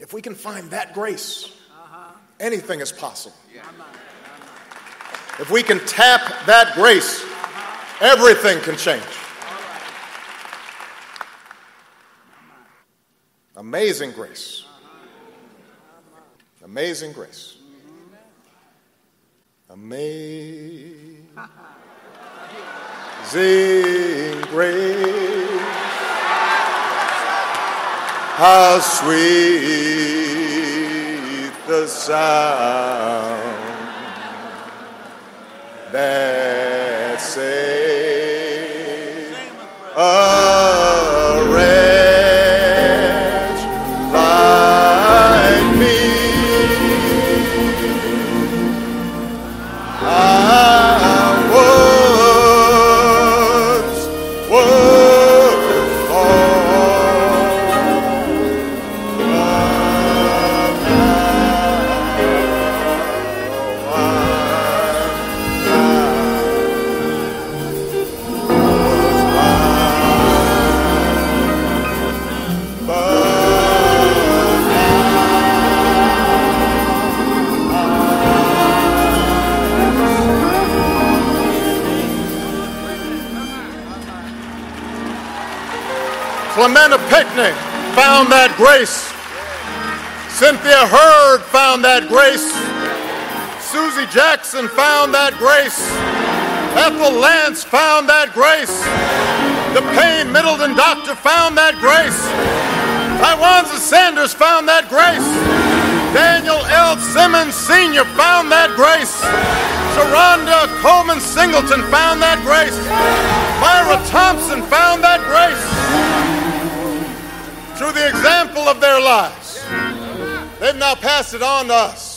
If we can find that grace, anything is possible. If we can tap that grace, everything can change. Amazing grace. Amazing grace. Amazing grace. How sweet the sound that saved a wretch like me. I once was lost, but Clementa Pinckney found that grace. Cynthia Hurd found that grace. Susie Jackson found that grace. Ethel Lance found that grace. The Payne Middleton doctor found that grace. Tywanza Sanders found that grace. Daniel L. Simmons Sr. found that grace. Sharonda Coleman Singleton found that grace. Myra Thompson found that grace. Through the example of their lives, they've now passed it on to us.